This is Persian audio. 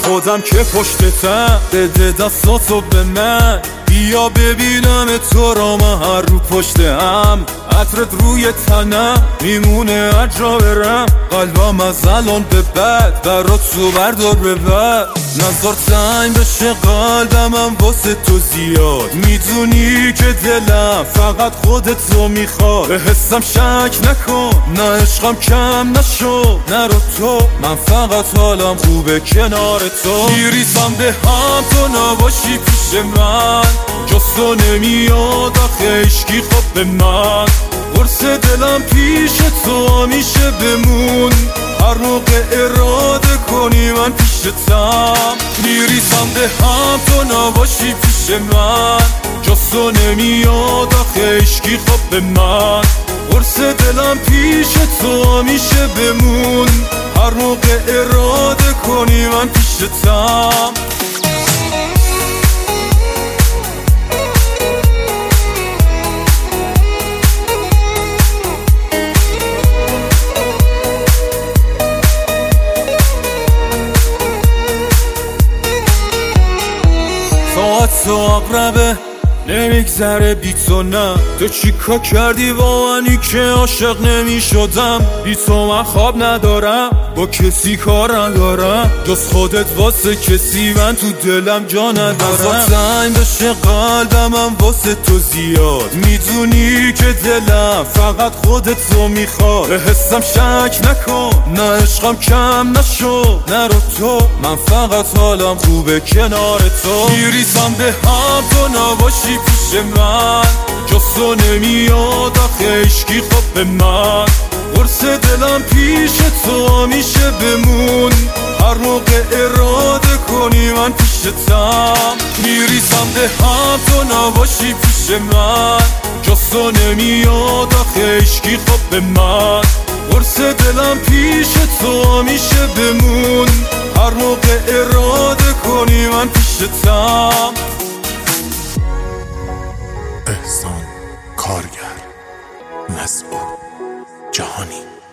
خودم که پشتتم، بده دستاتو به من، بیا ببینم تو را من هر رو پشتم. عطرت روی تنم میمونه هر جا برم، قلبم از الان به بعد برات تو بردار ببر. نظر تنگ بشه قلبم واسه تو زیاد، میدونی که دلم فقط خودتو میخواد. به حسم شک نکن، نه عشقم کم نشو، نرو تو، من فقط حالم خوبه کنار تو. میریزم به هم تو نباشی پیش من، جستو نمیاد آخه عشقی خوب به من. قرص دلم پیش تو میشه بمون، هر موقع اراده کنی من پیشتم. میریزم به هم تو نباشی پیش من، جستو نمیاد آخه عشقی خوب به من. قرص دلم پیش تو میشه بمون، هر موقع اراده کنی من پیشتم. ساعت تو اقربه نمیگذره بی تو، نه تو چیکار کردی با منی که عاشق نمیشدم. بی تو من خواب ندارم، با کسی کار ندارم، جز خودت واسه کسی من تو دلم جا ندارم. تنگ بشه قلبم واسه تو زیاد، میدونی که دلم فقط خودتو میخواد. به حسم شک نکن، نه عشقم کم نشو، نرو تو، من فقط حالم خوبه کنار تو. میریزم به هم تو نباشی پیش من، جستو نمیاد آخه عشقی خوب به من. قرص دلم پیش تو میشه بمون، هر موقع اراده کنی من پیشتم. میریزم به هم تو نباشی پیش من، جستو نمیاد آخه عشقی خوب به من. قرص دلم پیش تو میشه بمون، هر موقع اراده کنی من پیشتم. احسان کارگر، مسعود جهانی.